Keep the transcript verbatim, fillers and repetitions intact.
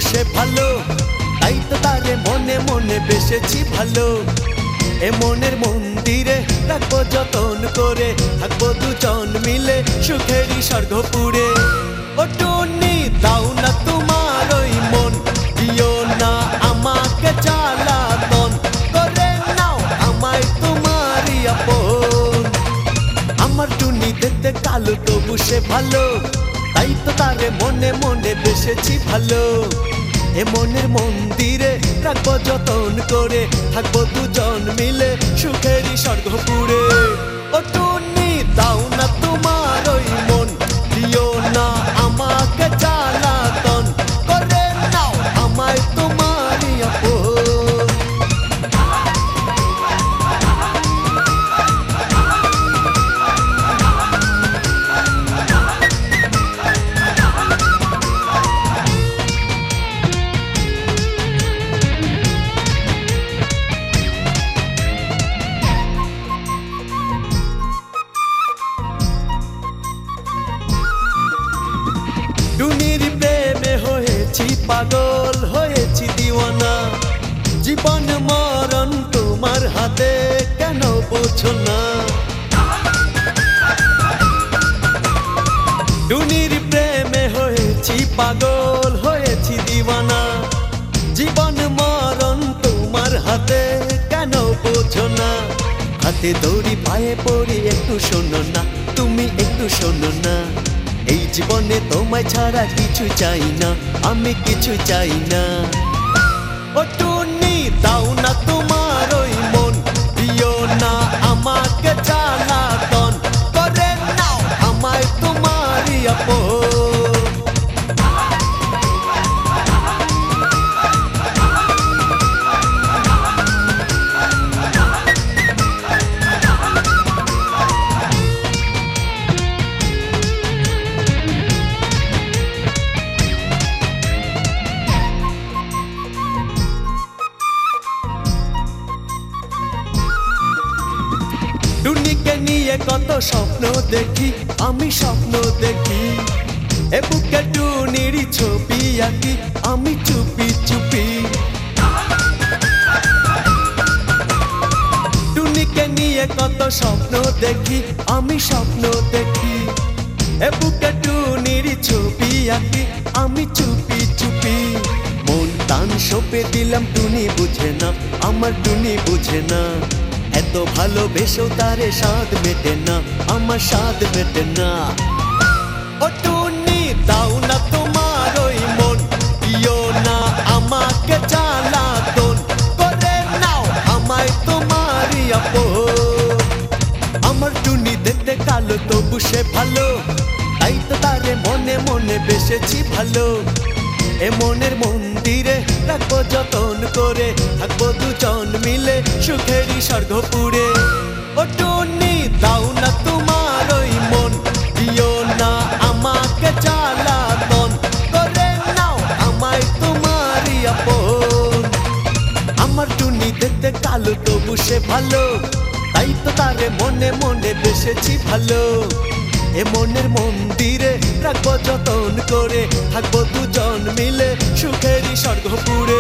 সে ভালো, তাই তো তারে মনে মনে বেসেছি ভালো। এ মনের মন্দিরে রাখবো যতন করে, থাকবো দুজন মিলে সুখেরই স্বর্গপুরে। ও টুনি দাও না তোমার ওই মন, দিও না আমাকে জ্বালাতন, করে নাও আমায় তোমারই আপন। আমার টুনি দেখতে কালো তবু সে ভালো, তাই তো তারে মনে মনে বেসেছি ভালো। এ মনের মন্দিরে রাখবো যতন করে, থাকবো দুজন মিলে সুখেরই স্বর্গপুরে। ও টুনি দাও না তোমার ওই মন, দিও না আমাকে জ্বালাতন, করে নাও আমায় তোমারই আপন। টুনির প্রেমে হয়েছি পাগল, হয়েছি দিওয়ানা, জীবন মরণ তোমার হাতে, কেন বোঝো না? টুনির প্রেমে হয়েছি পাগল, হয়েছি দিওয়ানা, জীবন মরণ তোমার হাতে, কেন বোঝো না? হাতে দড়ি পায়ে পড়ি, একটু শোনো না, তুমি একটু শোনো না। এই জীবনে তোমায় ছাড়া কিছু চাই না, আমি কিছু চাই না। ও টুনি দাও না তোমার ওই মন, দিও না আমাকে জ্বালাতন, করে নাও আমায় তোমারই আপন। টুনিকে নিয়ে কত স্বপ্ন দেখি, আমি স্বপ্ন দেখি। এ বুকে টুনির ছবি আঁকি, আমি চুপি চুপি। টুনিকে নিয়ে কত স্বপ্ন দেখি, আমি স্বপ্ন দেখি। এ বুকে টুনির ছবি আঁকি, আমি চুপি চুপি। মন টান সঁপে দিলাম, টুনি বুঝে না, আমার টুনি বুঝে না। এত ভালোবেসেও তারে স্বাদ মেটে না, আমার স্বাদ মেটে না। ও টুনি দাও না তোমার ওই মন, দিও না আমাকে জ্বালাতন, করে নাও আমায় তোমারই আপন। আমার টুনি দেখতে কালো তবু সে ভালো, তাই তো তারে মনে মনে বেসেছি ভালো। এ মনের মন্দিরে রাখবো যতন করে, থাকবো দুজন মিলে সুখেরই স্বর্গপুরে। ও টুনি দাও না তোমার ওই মন, দিও না আমাকে জ্বালাতন, করে নাও আমায় তোমারই আপন। আমার টুনি দেখতে কালো তবু সে ভালো, তাই তো তারে মনে মনে বেসেছি ভালো। এ মনের মন্দিরে রাখবো যতন করে, থাকবো দুজন মিলে সুখেরই স্বর্গপুরে।